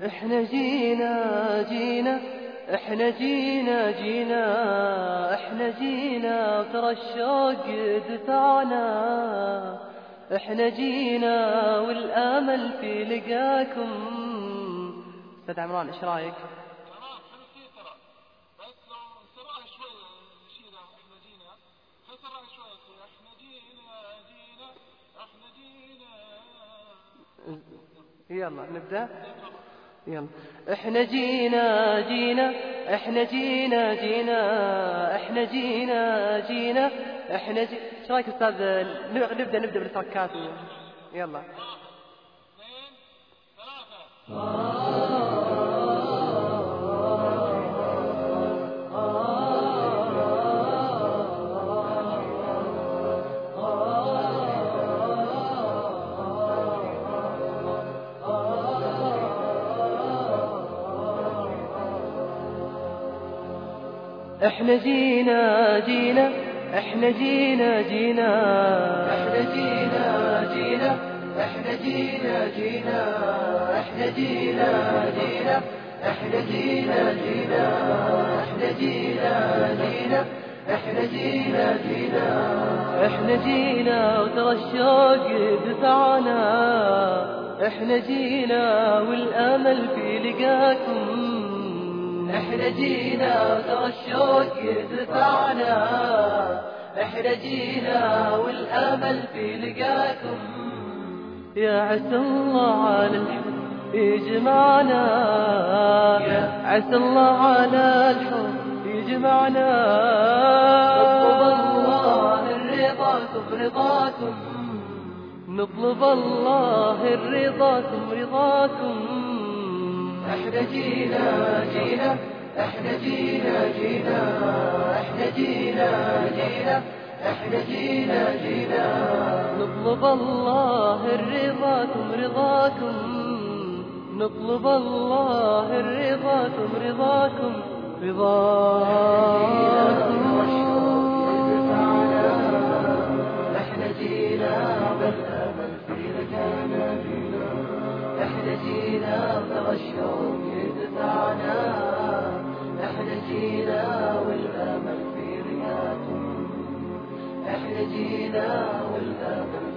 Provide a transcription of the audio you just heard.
احنا جينا احنا جينا احنا جينا وترى الشوق دفعنا. احنا جينا والامل في لقاكم. استاذ عمران ايش رايك؟ يلا نبدأ. يلا احنا جينا احنا جينا احنا جينا احنا ايش رايك استاذ نبدأ بالتركات. يلا احنا جينا احنا جينا احنا جينا احنا جينا احنا جينا احنا جينا احنا جينا احنا جينا احنا جينا وترى الشوق دفعنا. احنا جينا والامل في لقاكم. احنا جينا وترى الشوق دفعنا. احنا جينا والامل في لقاكم. يا عسى الله على الحب يجمعنا. يا عسى الله على الحب يجمعنا. نطلب الله الرضا ثم رضاكم. احنا جينا احنا جينا احنا جينا احنا جينا نطلب الله الرضا ثم رضاكم. نطلب الله الرضا ثم رضاكم. احنا جينا بالامل في لقانا. احنا جينا وترى الشوق يدفعنا. احنا جينا والامل في لقاكم. احنا جينا والامل